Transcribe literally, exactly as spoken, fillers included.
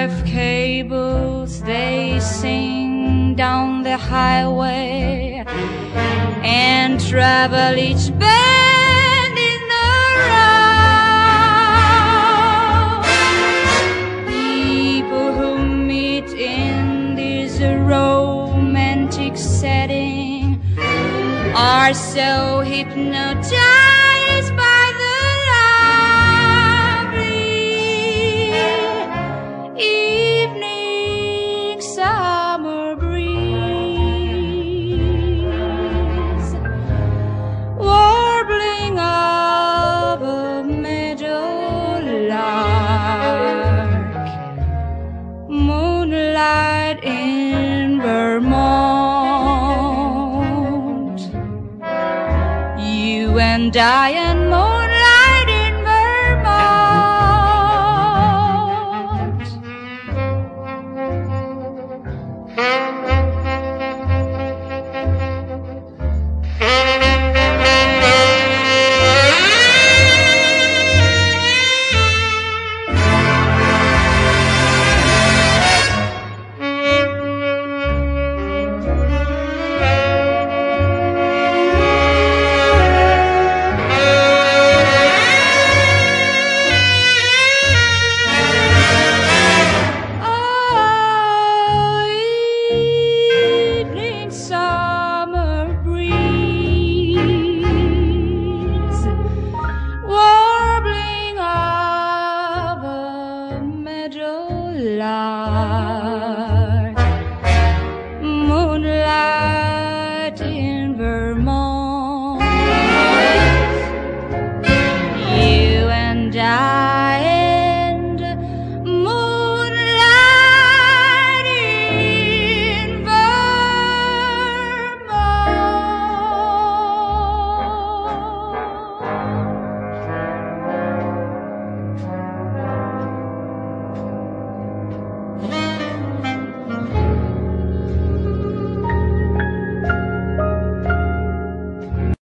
telegraph cables, they sing down the highway and travel each bend in the road. People who meet in this romantic setting are so hypnotized by the lovely evening summer breeze, warbling of a meadowlark, moonlight in Vermont, you and I and